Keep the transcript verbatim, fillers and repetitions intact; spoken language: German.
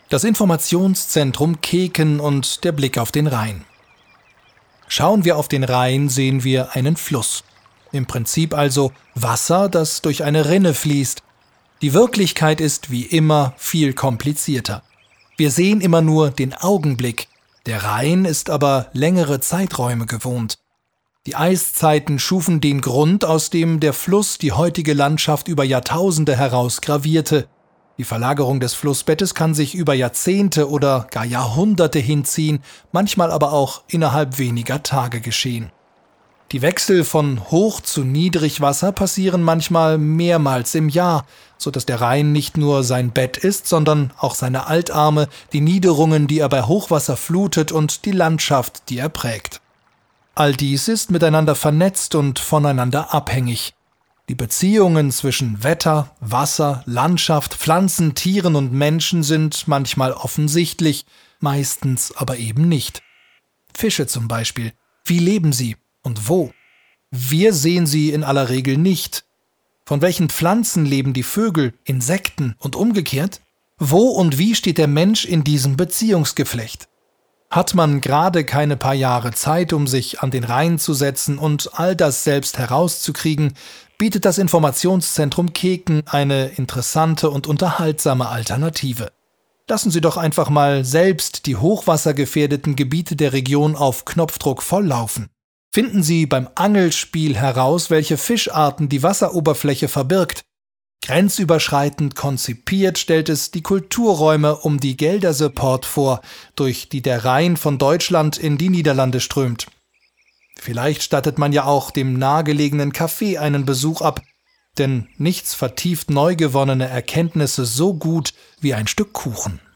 Das Informationszentrum Keken und der Blick auf den Rhein. Schauen wir auf den Rhein, sehen wir einen Fluss. Im Prinzip also Wasser, das durch eine Rinne fließt. Die Wirklichkeit ist wie immer viel komplizierter. Wir sehen immer nur den Augenblick. Der Rhein ist aber längere Zeiträume gewohnt. Die Eiszeiten schufen den Grund, aus dem der Fluss die heutige Landschaft über Jahrtausende heraus gravierte. Die Verlagerung des Flussbettes kann sich über Jahrzehnte oder gar Jahrhunderte hinziehen, manchmal aber auch innerhalb weniger Tage geschehen. Die Wechsel von Hoch- zu Niedrigwasser passieren manchmal mehrmals im Jahr, sodass der Rhein nicht nur sein Bett ist, sondern auch seine Altarme, die Niederungen, die er bei Hochwasser flutet und die Landschaft, die er prägt. All dies ist miteinander vernetzt und voneinander abhängig. Die Beziehungen zwischen Wetter, Wasser, Landschaft, Pflanzen, Tieren und Menschen sind manchmal offensichtlich, meistens aber eben nicht. Fische zum Beispiel. Wie leben sie? Und wo? Wir sehen sie in aller Regel nicht. Von welchen Pflanzen leben die Vögel, Insekten und umgekehrt? Wo und wie steht der Mensch in diesem Beziehungsgeflecht? Hat man gerade keine paar Jahre Zeit, um sich an den Rhein zu setzen und all das selbst herauszukriegen, bietet das Informationszentrum Keken eine interessante und unterhaltsame Alternative. Lassen Sie doch einfach mal selbst die hochwassergefährdeten Gebiete der Region auf Knopfdruck volllaufen. Finden Sie beim Angelspiel heraus, welche Fischarten die Wasseroberfläche verbirgt. Grenzüberschreitend konzipiert stellt es die Kulturräume um die Gelderse Poort vor, durch die der Rhein von Deutschland in die Niederlande strömt. Vielleicht stattet man ja auch dem nahegelegenen Café einen Besuch ab, denn nichts vertieft neu gewonnene Erkenntnisse so gut wie ein Stück Kuchen.